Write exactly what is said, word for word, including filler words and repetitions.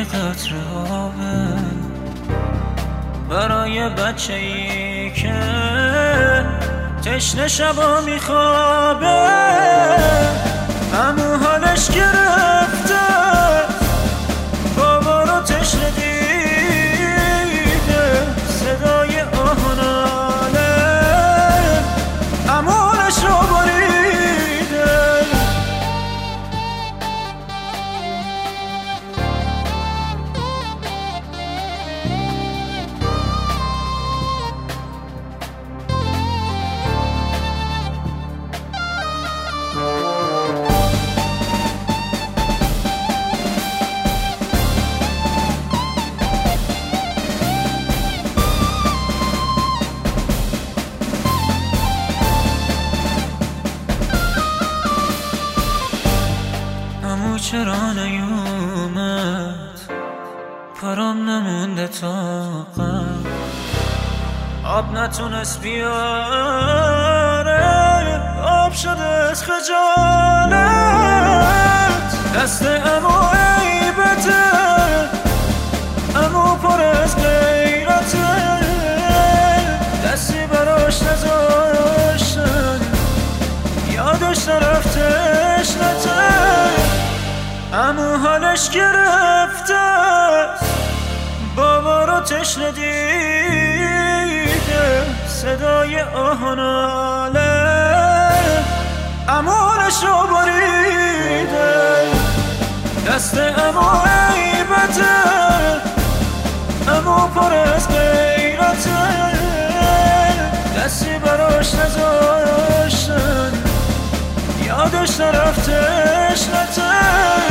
قطره آبه برای بچه ای که تشنه شبا میخوابه، امو حالش گرفته بابا رو تشنه دیده، صدای آهناله امونش رو بریده. امو چرا نیومد پرام نمونده طاقت، آب نتونست بیاره آب شده از خجالت، دست امو عیبته امو پر از غیرته، دستی براش نذاشتن یادش نرفتش نته، امو حالش گرفته بابا رو تشنه دیده، صدای آهناله امونش رو بریده، دست امو عیبته امو پر از غیرته، دستی براش نذاشتن یادش نرفتش نته.